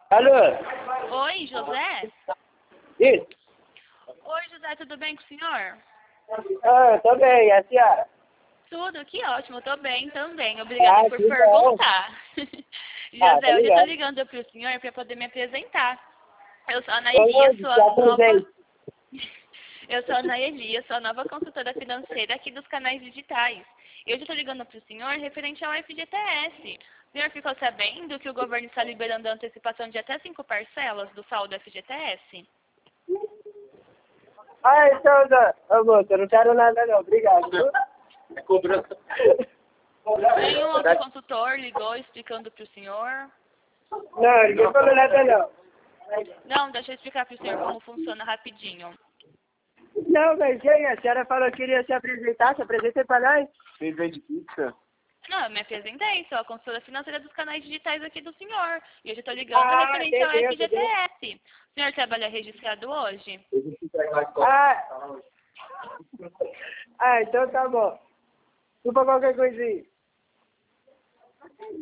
Alô? Oi, José? Isso? Oi, José, tudo bem com o senhor? Ah, tô bem, e a senhora? Tudo, que ótimo, tô bem também. Obrigada por Que bom. perguntar. Tá José, hoje eu tô ligado. ligando pro senhor para poder me apresentar. Eu sou a Naeli, eu Hoje, sou te a nova... apresento. Eu sou a Naeli, eu sou a nova consultora financeira aqui dos canais digitais. E hoje eu tô ligando pro senhor referente ao FGTS. O senhor ficou sabendo que o governo está liberando a antecipação de até 5 parcelas do saldo FGTS? Ah, então, moço, eu não quero nada não, obrigado. Viu? É cobrança. Nenhum outro consultor ligou explicando pro senhor? Não, ninguém falou nada não. Não, deixa eu explicar pro senhor como funciona rapidinho. Não, mas quem? A senhora falou que queria se apresentar, se apresentei pra nós? Quem vende pizza? Não, eu me apresentei, sou a consultora financeira dos canais digitais aqui do senhor. E hoje eu tô ligando referente ao beleza. FGTS. O senhor trabalha registrado hoje? Ah, então tá bom. Desculpa qualquer coisinha.